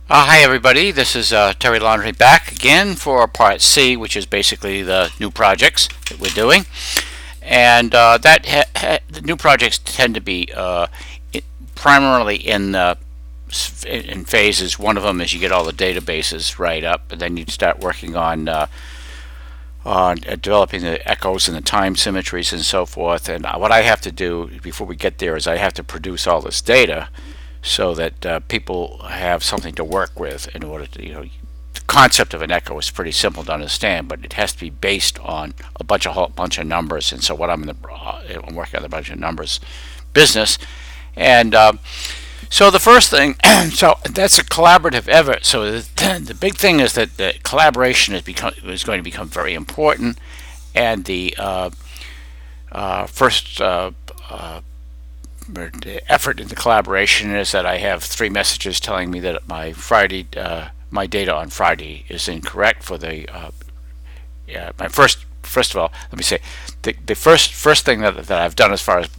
Hi everybody, this is Terry Laundrie back again for part C, which is basically the new projects that we're doing. And the new projects tend to be primarily in phases. One of them is you get all the databases right up, and then you start working on developing the echoes and the time symmetries and so forth. And what I have to do before we get there is I have to produce all this data so that people have something to work with in order to, the concept of an echo is pretty simple to understand, but it has to be based on a whole bunch of numbers. And so what I'm working on a bunch of numbers business. And so the first thing, so that's a collaborative effort. So the big thing is that the collaboration is going to become very important. And the first the effort in the collaboration is that I have 3 messages telling me that my data on Friday is incorrect for the my first of all, let me say the first thing that I've done as far as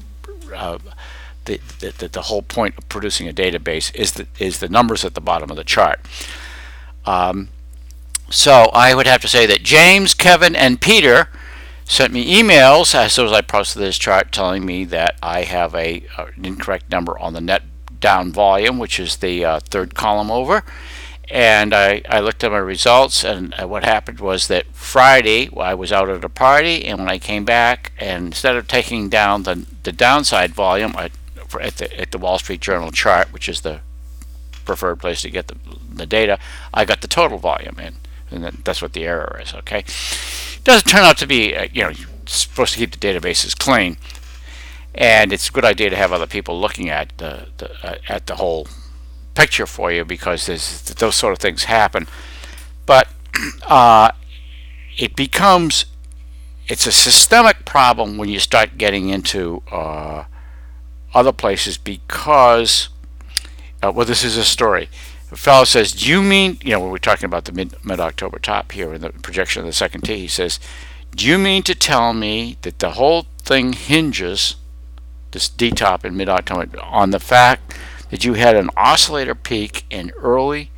the whole point of producing a database is the numbers at the bottom of the chart. So I would have to say that James, Kevin, and Peter sent me emails as soon as I posted this chart telling me that I have an incorrect number on the net down volume, which is the third column over. And I looked at my results, and what happened was that Friday I was out at a party, and when I came back, and instead of taking down the downside volume at the Wall Street Journal chart, which is the preferred place to get the data, I got the total volume in, and that's what the error is. Okay. It doesn't turn out to be, you're supposed to keep the databases clean, and it's a good idea to have other people looking at the whole picture for you, because those sort of things happen. But it's a systemic problem when you start getting into other places, because well, this is a story. The fellow says, do you mean, when we're talking about the mid-October top here in the projection of the second T, he says, do you mean to tell me that the whole thing hinges, this D top in mid-October, on the fact that you had an oscillator peak in early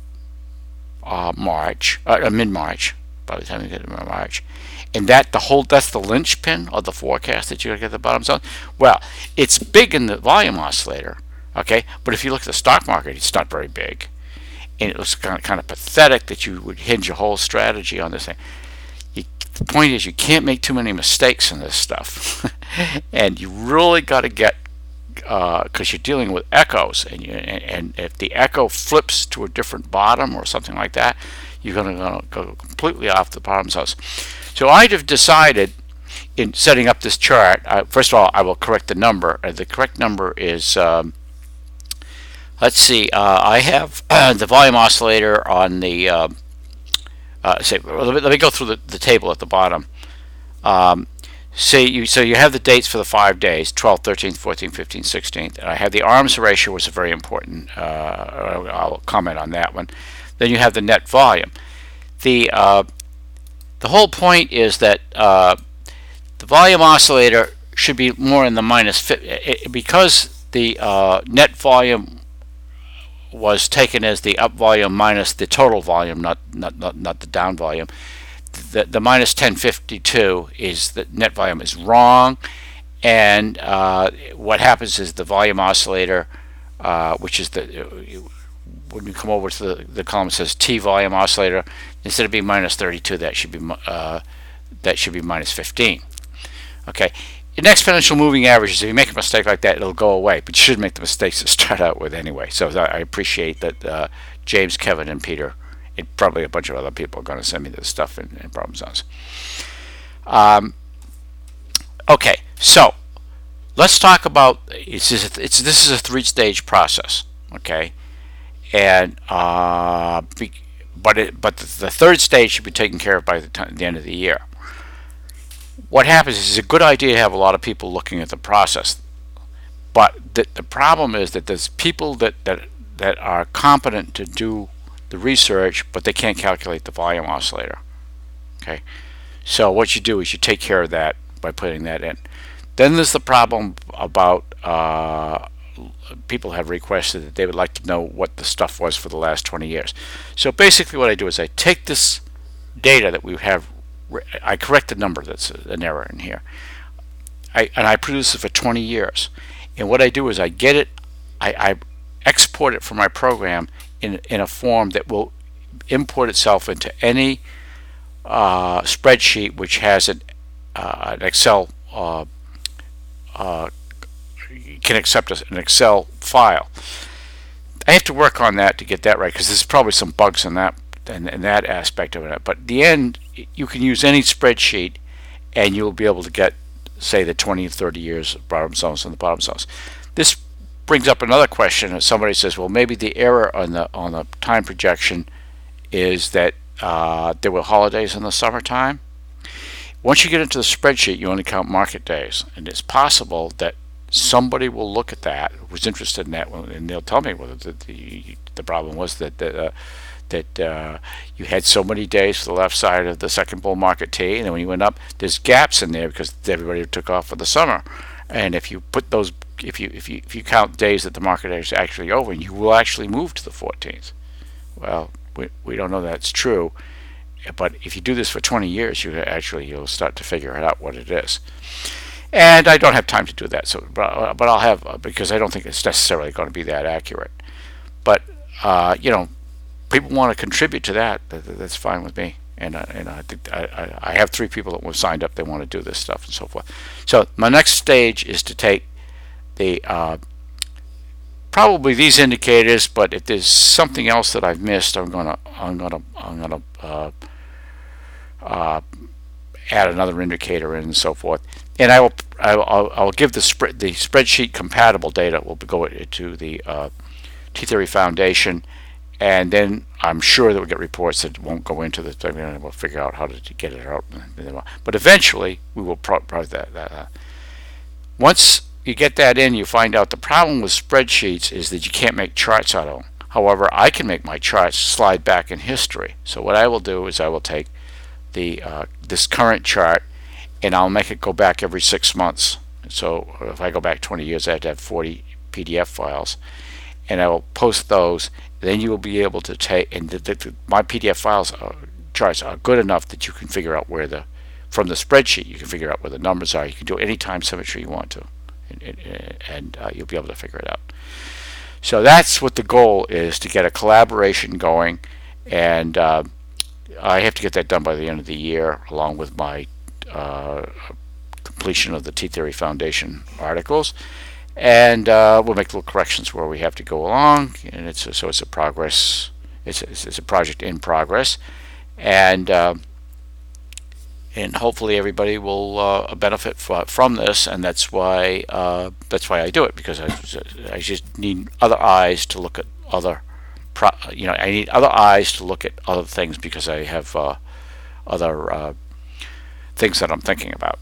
mid-March, by the time you get to March, and that's the linchpin of the forecast that you're going to get the bottom zone? Well, it's big in the volume oscillator. Okay, but if you look at the stock market, it's not very big, and it looks kind of pathetic that you would hinge your whole strategy on this thing. The point is, you can't make too many mistakes in this stuff, and you really got to get, because you're dealing with echoes, and if the echo flips to a different bottom or something like that, you're going to go completely off the bottom zones. So I'd have decided, in setting up this chart, first of all, I will correct the number. The correct number is. Let's see. I have the volume oscillator on the. Let me go through the table at the bottom. So you have the dates for the 5 days: 12th, 13th, 14th, 15th, 16th. And I have the arms ratio, which is very important. I'll comment on that one. Then you have the net volume. The whole point is that the volume oscillator should be more in the minus 50, because the net volume was taken as the up volume minus the total volume, not the down volume. The minus 1052 is the net volume is wrong, and what happens is the volume oscillator, which is when you come over to the column that says T volume oscillator, instead of being minus 32, that should be minus 15. Okay. In exponential moving averages, if you make a mistake like that, it'll go away, but you should make the mistakes to start out with anyway. So I appreciate that James, Kevin, and Peter, and probably a bunch of other people, are going to send me this stuff in problem zones. Okay, so let's talk about this is a 3-stage process. Okay, and but the third stage should be taken care of by the end of the year. What happens is, it's a good idea to have a lot of people looking at the process, but the problem is that there's people that are competent to do the research, but they can't calculate the volume oscillator. Okay, so what you do is you take care of that by putting that in. Then there's the problem about people have requested that they would like to know what the stuff was for the last 20 years. So basically what I do is I take this data that we have, I correct the number that's an error in here, and I produce it for 20 years. And what I do is I get it, I export it from my program in a form that will import itself into any spreadsheet which has an Excel can accept an Excel file. I have to work on that to get that right, because there's probably some bugs in that aspect of it. But in the end, you can use any spreadsheet, and you'll be able to get, say, the 20 and 30 years of bottom zones and the bottom zones. This brings up another question. If somebody says, well, maybe the error on the time projection is that there were holidays in the summertime. Once you get into the spreadsheet, you only count market days, and it's possible that somebody will look at that, who's interested in that, and they'll tell me whether the problem was that you had so many days for the left side of the second bull market T, and then when you went up, there's gaps in there because everybody took off for the summer. And if you put those, if you count days that the market is actually over, you will actually move to the 14th. Well, we don't know that's true, but if you do this for 20 years, you'll start to figure out what it is. And I don't have time to do that, so but I'll have, because I don't think it's necessarily going to be that accurate. But people want to contribute to that. That's fine with me. And I think I have 3 people that have signed up. They want to do this stuff and so forth. So my next stage is to take the probably these indicators, but if there's something else that I've missed, I'm gonna add another indicator in and so forth. And I'll give the spreadsheet compatible data will go to the T-Theory Foundation, and then I'm sure that we'll get reports that won't go into the thing, and we'll figure out how to get it out. But eventually, we will provide that. Once you get that in, you find out the problem with spreadsheets is that you can't make charts out of them. However, I can make my charts slide back in history. So what I will do is I will take this current chart, and I'll make it go back every 6 months. So if I go back 20 years, I have to have 40 PDF files, and I will post those. Then you will be able to take, and my PDF files charts are good enough that you can figure out from the spreadsheet, you can figure out where the numbers are. You can do any time symmetry you want to, and you'll be able to figure it out. So that's what the goal is, to get a collaboration going, and I have to get that done by the end of the year, along with my completion of the T-Theory Foundation articles. And we'll make little corrections where we have to go along, and it's a progress. It's a project in progress, and hopefully everybody will benefit from this. And that's why I do it, because I just need other eyes to look at other. I need other eyes to look at other things, because I have other things that I'm thinking about.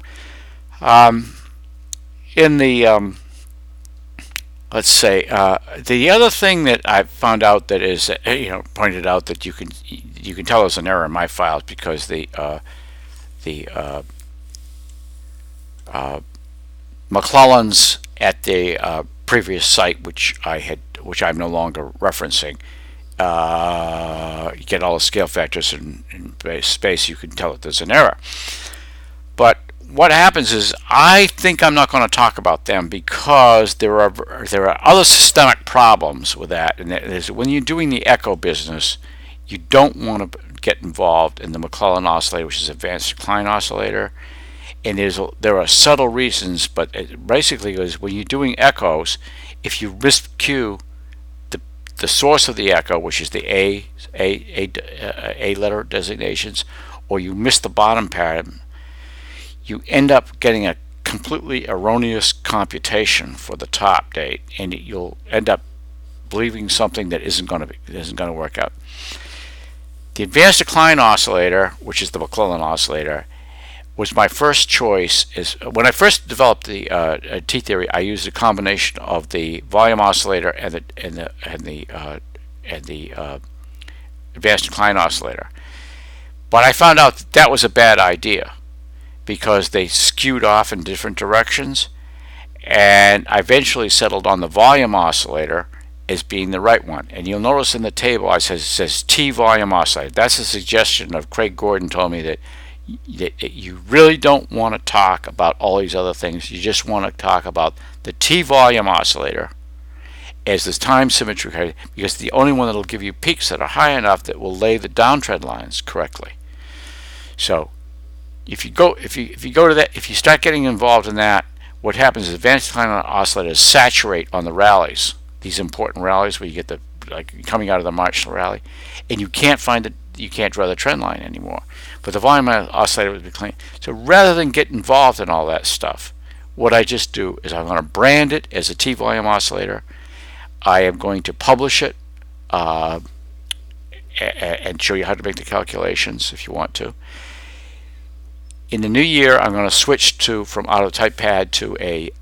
In the let's say the other thing that I found out that is pointed out that you can tell there's an error in my files, because the McClellan's at the previous site, which I'm no longer referencing, you get all the scale factors in space, you can tell that there's an error. But what happens is, I think I'm not going to talk about them, because there are other systemic problems with that. And that is, when you're doing the echo business, you don't want to get involved in the McClellan oscillator, which is advanced decline oscillator. And there are subtle reasons, but it basically is, when you're doing echoes, if you miscue the source of the echo, which is the A letter designations, or you miss the bottom pattern, you end up getting a completely erroneous computation for the top date, and you'll end up believing something that isn't going to work out. The advanced decline oscillator, which is the McClellan oscillator, was my first choice. When I first developed the T-Theory, I used a combination of the volume oscillator and the advanced decline oscillator. But I found out that was a bad idea, because they skewed off in different directions, and I eventually settled on the volume oscillator as being the right one. And you'll notice in the table it says T volume oscillator. That's a suggestion of Craig Gordon told me that you really don't want to talk about all these other things. You just want to talk about the T volume oscillator as this time symmetry, because the only one that will give you peaks that are high enough that will lay the downtrend lines correctly. So if you go to that, if you start getting involved in that, what happens is advanced time oscillators saturate on the rallies, these important rallies where you get the, like coming out of the Marshall rally, and you can't find it, you can't draw the trend line anymore. But the volume oscillator would be clean. So rather than get involved in all that stuff, what I just do is I'm going to brand it as a T volume oscillator. I am going to publish it and show you how to make the calculations if you want to. In the new year, I'm going to switch from AutoType Pad to a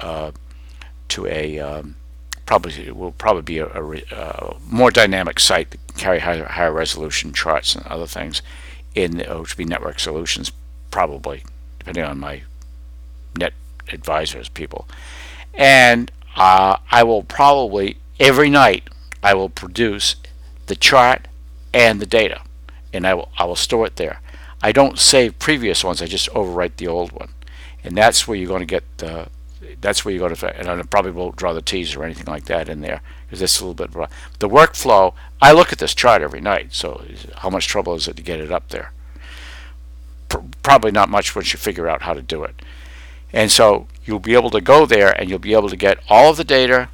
will probably be a more dynamic site that carry higher resolution charts and other things, which would be Network Solutions, probably, depending on my net advisors people. And I will probably every night I will produce the chart and the data, and I will store it there. I don't save previous ones, I just overwrite the old one, and that's where you're going to get that's where you're going to, and I probably won't draw the T's or anything like that in there, because it's a little bit broad. The workflow, I look at this chart every night, so how much trouble is it to get it up there? Probably not much once you figure out how to do it. And so you'll be able to go there and you'll be able to get all of the data,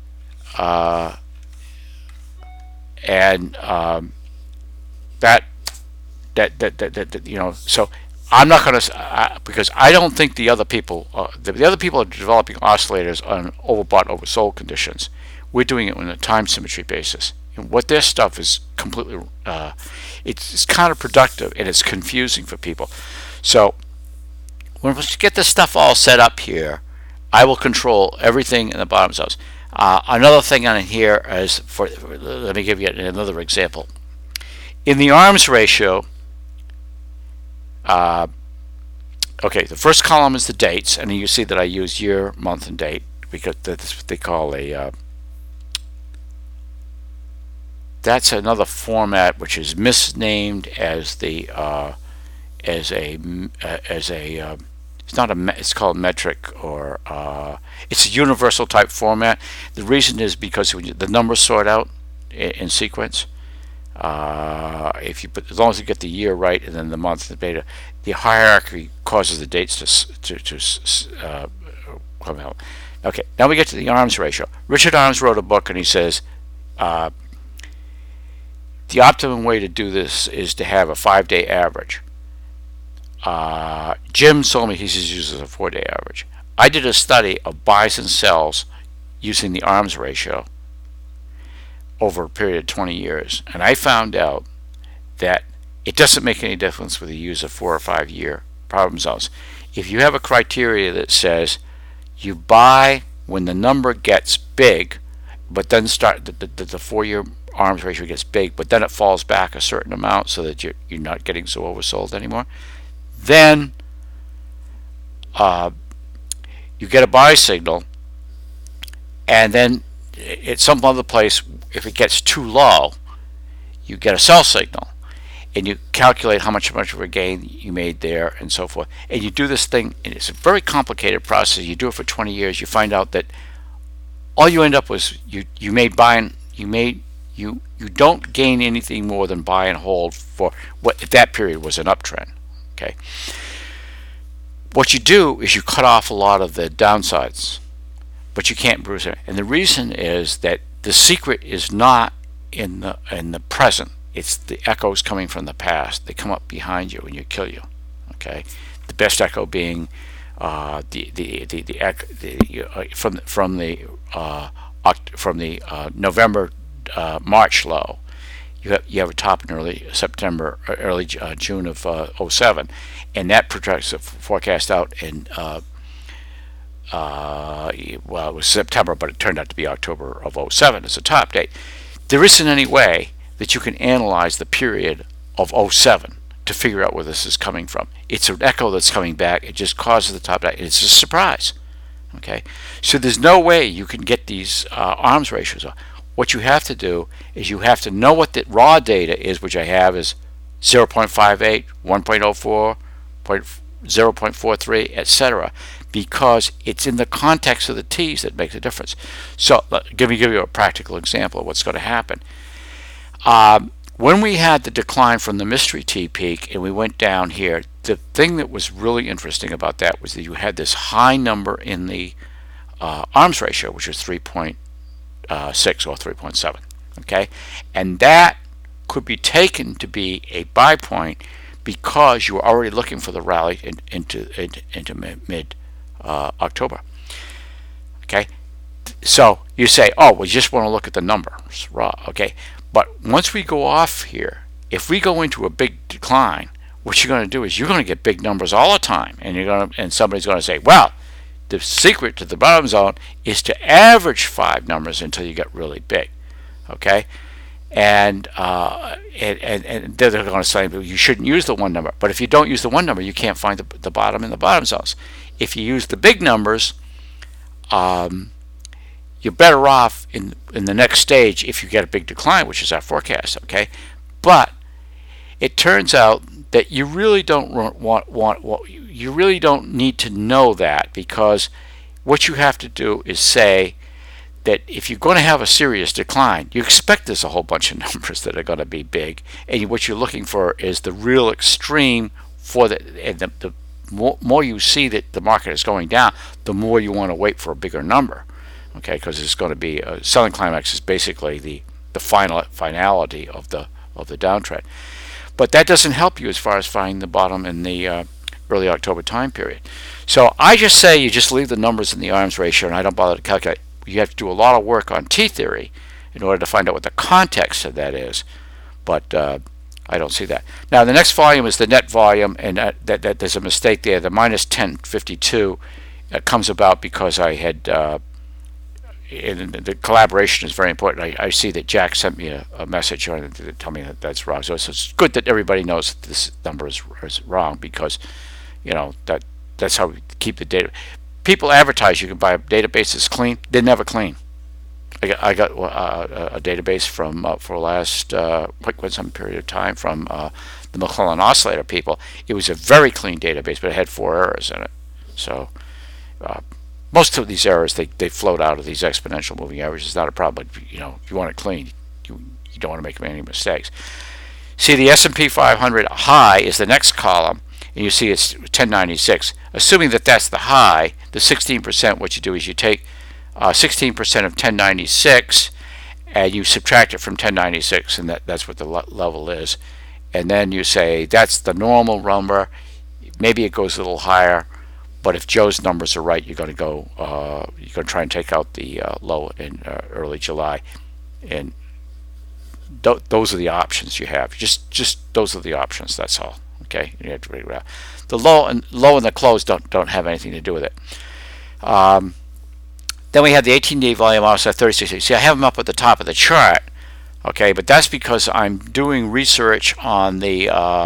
and that you know. So I'm not going to, because I don't think the other people are developing oscillators on overbought, oversold conditions. We're doing it on a time symmetry basis. And what their stuff is completely, it's counterproductive and it's confusing for people. So when we get this stuff all set up here, I will control everything in the bottom zones. Another thing on here is let me give you another example. In the arms ratio, okay, the first column is the dates, and you see that I use year, month, and date because that's what they call a. That's another format which is misnamed as the it's not a, it's called metric, or it's a universal type format. The reason is because when the numbers sort out in sequence, if you put, as long as you get the year right and then the month and the data, the hierarchy causes the dates to come out. Okay, now we get to the arms ratio. Richard Arms wrote a book and he says the optimum way to do this is to have a 5-day average. Jim told me he uses a 4-day average. I did a study of buys and sells using the arms ratio over a period of 20 years, and I found out that it doesn't make any difference whether you use a 4 or 5 year problem zones. If you have a criteria that says you buy when the number gets big, but then start the 4-year arms ratio gets big, but then it falls back a certain amount so that you're not getting so oversold anymore, then you get a buy signal, and then at some other place, if it gets too low, you get a sell signal, and you calculate how much of a gain you made there and so forth. And you do this thing, and it's a very complicated process. You do it for 20 years. You find out that all you end up was you don't gain anything more than buy and hold for what at that period was an uptrend. Okay. What you do is you cut off a lot of the downsides, but you can't bruise it. And the reason is that the secret is not in the present. It's the echoes coming from the past. They come up behind you and you kill you. Okay. The best echo being from the November March low. You have a top in early September, early June of 07, and that projects a forecast out in well, it was September, but it turned out to be October of 07 as a top date. There isn't any way that you can analyze the period of 07 to figure out where this is coming from. It's an echo that's coming back. It just causes the top date. It's a surprise. Okay, so there's no way you can get these arms ratios. What you have to do is you have to know what the raw data is, which I have is 0.58, 1.04, 0.43, etc., because it's in the context of the T's that makes a difference. So give you a practical example of what's going to happen. When we had the decline from the mystery T peak and we went down here, the thing that was really interesting about that was that you had this high number in the arms ratio, which was 3.6 or 3.7. Okay, and that could be taken to be a buy point because you were already looking for the rally into mid October. Okay, so you say, oh, we just want to look at the numbers raw. Okay, but once we go off here, if we go into a big decline, what you're going to do is you're going to get big numbers all the time, and somebody's going to say, well, the secret to the bottom zone is to average 5 numbers until you get really big. Okay, and they're going to say, well, you shouldn't use the 1 number. But if you don't use the 1 number, you can't find the bottom in the bottom zones. If you use the big numbers, you're better off in the next stage if you get a big decline, which is our forecast. Okay, but it turns out that you really don't you really don't need to know that, because what you have to do is say that if you're going to have a serious decline, you expect there's a whole bunch of numbers that are going to be big, and what you're looking for is the real extreme for the more you see that the market is going down, the more you want to wait for a bigger number. Okay, because it's going to be selling climax is basically the finality of the downtrend. But that doesn't help you as far as finding the bottom in the early October time period. So I just say you just leave the numbers in the arms ratio, and I don't bother to calculate. You have to do a lot of work on T theory in order to find out what the context of that is. But I don't see that. Now the next volume is the net volume, and that there's a mistake there. The minus 1052 comes about because I had and the collaboration is very important. I see that Jack sent me a message to tell me that that's wrong. So it's good that everybody knows that this number is wrong, because that's how we keep the data. People advertise you can buy a database that's clean. They're never clean. I got a database from for last quite some period of time from the McClellan Oscillator people. It was a very clean database, but it had 4 errors in it. So most of these errors they float out of these exponential moving averages. It's not a problem. But, if you want it clean, you don't want to make any mistakes. See, the S&P 500 high is the next column, and you see it's 1096. Assuming that that's the high, the 16%, what you do is you take 16% of 1096 and you subtract it from 1096, and that's what the level is. And then you say that's the normal number. Maybe it goes a little higher, but if Joe's numbers are right, you're going to try and take out the low in early July, and those are the options you have. Just those are the options. That's all. Okay, you have to figure it out. The low and the close don't have anything to do with it. Then we have the 18-day volume also at 36. See, I have them up at the top of the chart. Okay, but that's because I'm doing research on the.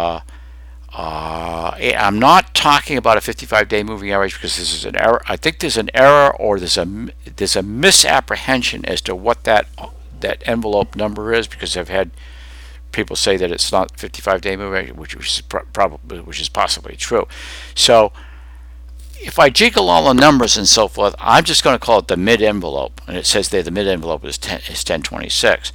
I'm not talking about a 55-day moving average, because this is an error. I think there's an error, or there's a misapprehension as to what that envelope number is, because I've had people say that it's not 55-day moving average, which is possibly true. So if I jiggle all the numbers and so forth, I'm just going to call it the mid envelope, and it says there the mid envelope is 1026,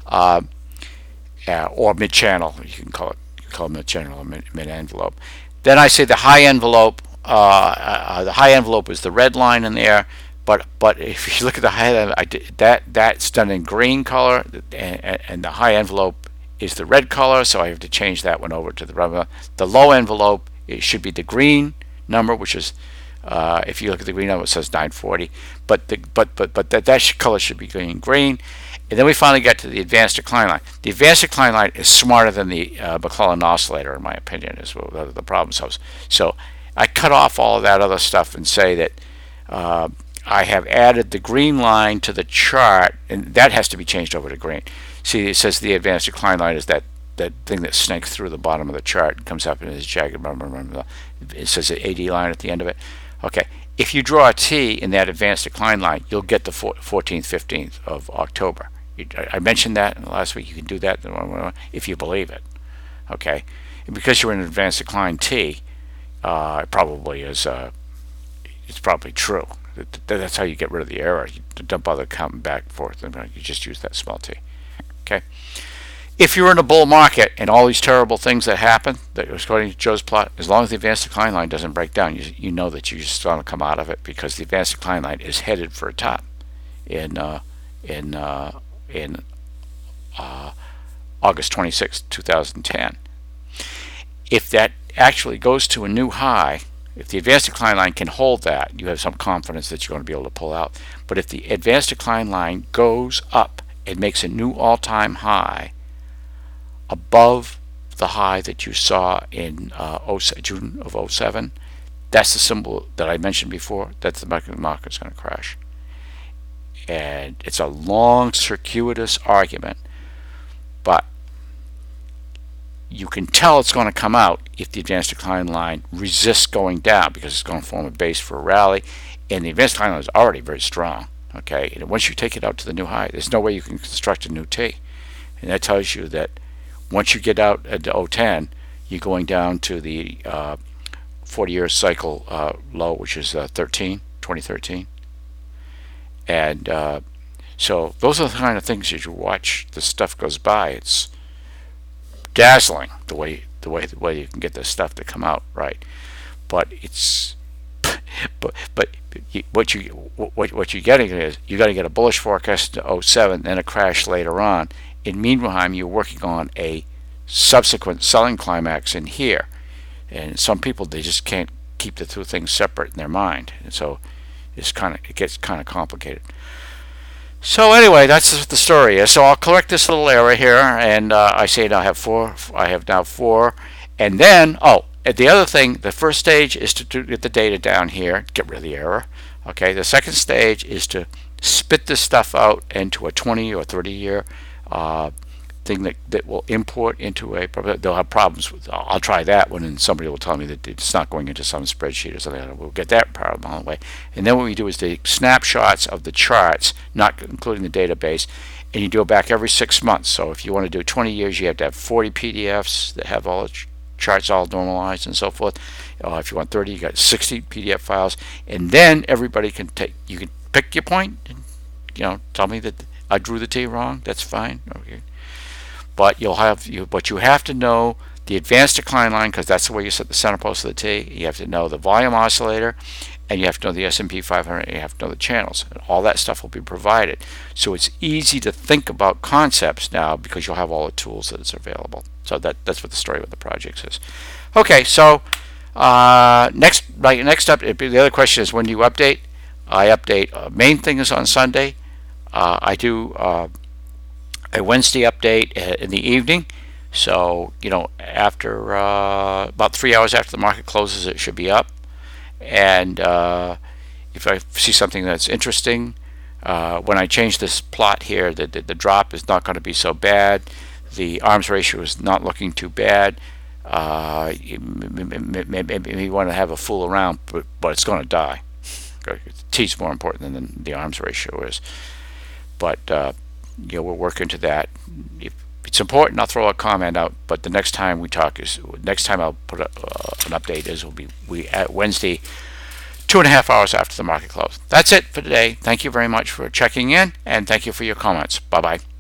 or mid channel. You can call it mid channel or mid envelope. Then I say the high envelope. The high envelope is the red line in there. But if you look at the high, that's done in green color, and the high envelope is the red color. So I have to change that one over to the red. The low envelope, it should be the green number, which is if you look at the green number, it says 940. But that color should be green. And then we finally get to the advanced decline line. The advanced decline line is smarter than the McClellan Oscillator, in my opinion, is what the problem solves. So I cut off all of that other stuff and say that I have added the green line to the chart, and that has to be changed over to green. See, it says the advanced decline line is that thing that snakes through the bottom of the chart and comes up in this jagged. It says an AD line at the end of it. Okay, If you draw a T in that advanced decline line, you'll get the 14th, 15th of October. I mentioned that last week. You can do that if you believe it. Okay, and because you're in an advanced decline T, it probably is. It's probably true. That's how you get rid of the error. You don't bother counting back and forth. You just use that small T. Okay. If you're in a bull market and all these terrible things that happen, that according to Joe's plot, as long as the advanced decline line doesn't break down, you know that you're just going to come out of it, because the advanced decline line is headed for a top in August 26, 2010. If that actually goes to a new high, if the advanced decline line can hold that, you have some confidence that you're going to be able to pull out. But if the advanced decline line goes up and makes a new all-time high above the high that you saw in June of 07, that's the symbol that I mentioned before. That's the market's going to crash. And it's a long, circuitous argument, but you can tell it's going to come out if the advanced decline line resists going down, because it's going to form a base for a rally, and the advanced decline line is already very strong. Okay, and once you take it out to the new high, there's no way you can construct a new T, and that tells you that once you get out at the 010, you're going down to the 40-year cycle low, which is 2013. And so those are the kind of things as you watch the stuff goes by. It's dazzling the way you can get this stuff to come out right. But it's what you're getting is you got to get a bullish forecast to 07, then a crash later on. In meantime, you're working on a subsequent selling climax in here, and some people, they just can't keep the two things separate in their mind, and so it gets kind of complicated. So anyway, that's what the story is. So I'll correct this little error here, and I say now I have now four, and then the other thing, the first stage is to get the data down here, get rid of the error. Okay, the second stage is to spit this stuff out into a 20 or 30-year thing that will import into a. They'll have problems with. I'll try that one, and somebody will tell me that it's not going into some spreadsheet or something. We'll get that problem on the way. And then what we do is the snapshots of the charts, not including the database, and you do it back every 6 months. So if you want to do 20 years, you have to have 40 PDFs that have all the charts all normalized and so forth. If you want 30, you got 60 PDF files, and then everybody can take. You can pick your point, and tell me that I drew the T wrong. That's fine. Okay. But you have to know the advanced decline line, because that's the way you set the center post of the T. You have to know the volume oscillator, and you have to know the S&P 500, and you have to know the channels. And all that stuff will be provided. So it's easy to think about concepts now, because you'll have all the tools that is available. So that's what the story with the projects is. Okay, so next up, the other question is, when do you update? I update. Main thing is on Sunday. I do a Wednesday update in the evening. So after about 3 hours after the market closes, it should be up. And if I see something that's interesting, when I change this plot here, the drop is not going to be so bad. The arms ratio is not looking too bad. Maybe want to have a fool around, but it's going to die. T's more important than the arms ratio is. But we're working to that. If it's important, I'll throw a comment out. But the next time we talk next time I'll put an update will be at Wednesday, 2.5 hours after the market close. That's it for today. Thank you very much for checking in, and thank you for your comments. Bye bye.